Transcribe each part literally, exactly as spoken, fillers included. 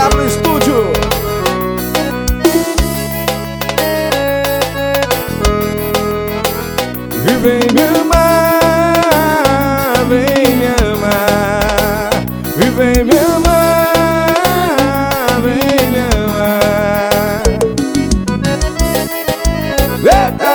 W Studio. E vem me amar, vem me amar. E vem me amar, vem me amar. Eita,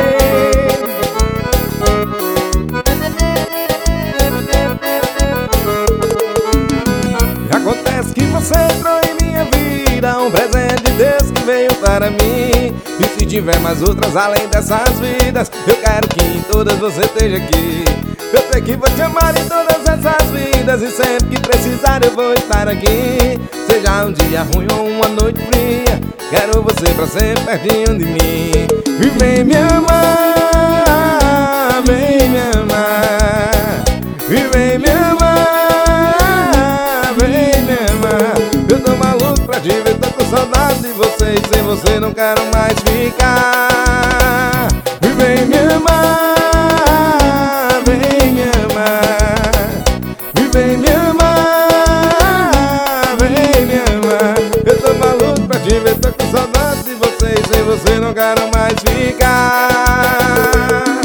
acontece que você entrou em minha vida, um presente de Deus que veio para mim. E se tiver mais outras além dessas vidas, eu quero que em todas você esteja aqui. Eu sei que vou te amar em todas essas vidas, e sempre que precisar eu vou estar aqui. Seja um dia ruim ou uma noite fria, quero você pra sempre pertinho de mim. E vem me amar, vem me amar. E vem me amar, vem me amar. Eu tô maluco pra te ver, tô com saudade de você, e sem você não quero mais ficar. E vem me amar, vem me amar. E vem me amar, vem me amar. Eu tô maluco pra te ver, tô com saudade de você, e sem você não quero mais ficar.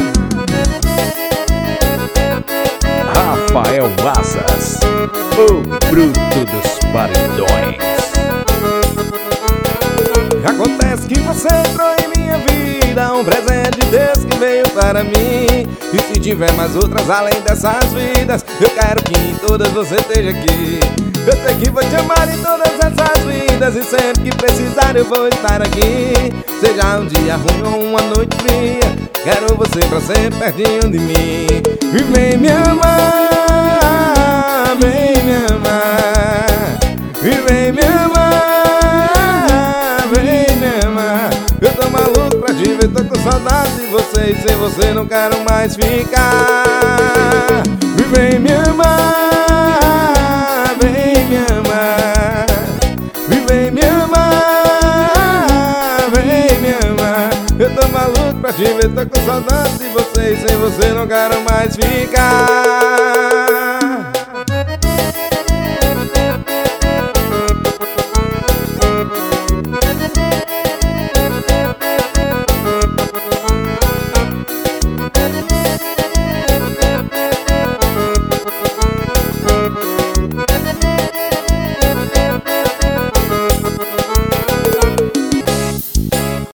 Rafael Massas, o bruto dos paredões. Acontece que você entrou em minha vida, um presente de Deus que veio para mim. E se tiver mais outras além dessas vidas, eu quero que em todas você esteja aqui. Eu sei que vou te amar em todas essas vidas, e sempre que precisar eu vou estar aqui. Seja um dia ruim ou uma noite fria, quero você pra sempre pertinho de mim. E vem me amar, vem me amar. E vem me amar, vem me amar. Eu tô maluco pra te ver, tô com saudade de você, e sem você não quero mais ficar. E vem me amar, vem me amar. E vem me amar, vem me amar. Eu tô maluco pra te ver, tô com saudade de você, e sem você não quero mais ficar.